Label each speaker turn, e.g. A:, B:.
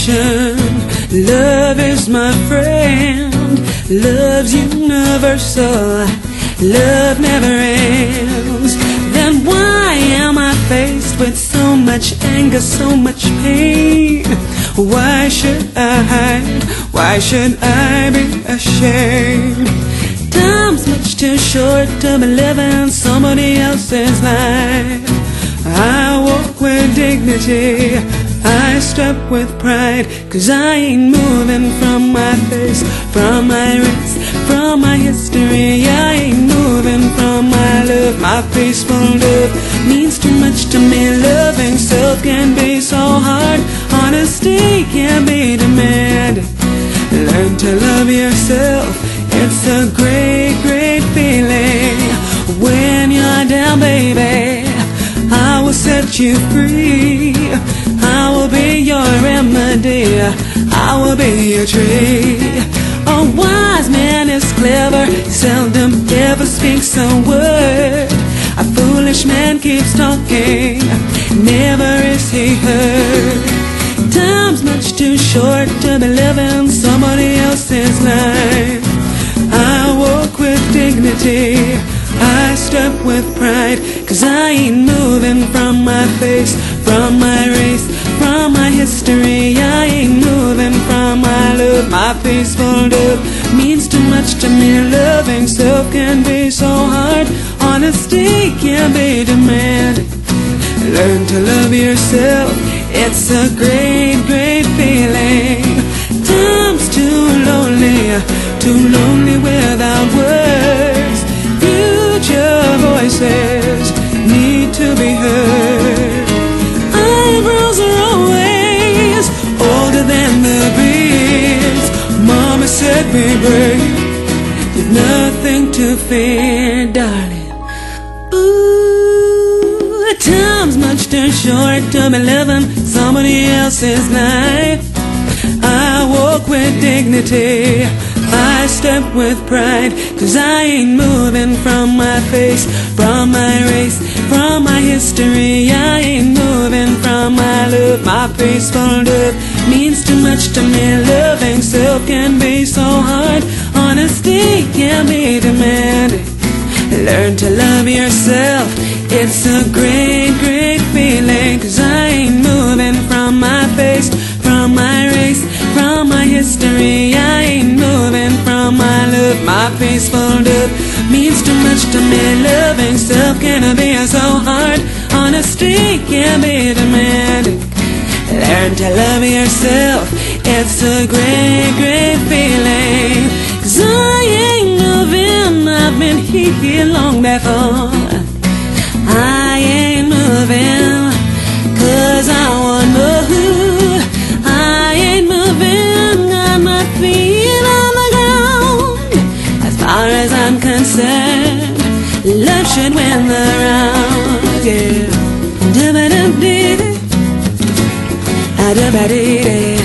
A: passion. Love is my friend. Love's universal. Love never ends. Then why am I faced with so much anger, so much pain? Why should I hide? Why should I be ashamed? Time's much too short to be living somebody else's life. I walk with dignity, I step with pride, 'cause I ain't moving from my face, from my race, from my history. I ain't moving from my love. My peaceful love means too much to me. Loving self can be so hard. Honesty can be demanded. Learn to love yourself. It's a great, great feeling. When you're down, baby, I will set you free. I will be your remedy. I will be your tree. A wise man is clever, seldom ever speaks a word. A foolish man keeps talking, never is he heard. Time's much too short to be living somebody else's life. I walk with dignity, I step with pride, 'cause I ain't moving from my face, from my race, from my history. I ain't moving from my love. My peaceful love means too much to me. Loving self can be so hard. Honesty can be demanded. Learn to love yourself. It's a great, great feeling. Time's too lonely without words. Future voices need to be heard. Eyebrows are always older than the breeze. Mama said be brave, you've nothing to fear, darling. Ooh, time's much too short to be living somebody else's life. I walk with dignity, I step with pride, 'cause I ain't moving from my face, from my race, from my history. I ain't moving from my love. My peaceful love means too much to me. Loving self can be so hard. Honesty can be demanded. Learn to love yourself. It's a great, great feeling, 'cause I ain't moving from my face, from my race, from my history. I ain't moving from my love. My peaceful love means too much to me. Loving self can be so hard. Honesty can be demanded. Learn to love yourself. It's a great, great feeling, 'cause I ain't moving. I've been here long before. I ain't moving 'cause I want more. I ain't moving, got my feet on the ground. As far as I'm concerned, love should win the round, yeah. Da-ba-dum-dee-dee, da-ba-dee-dee.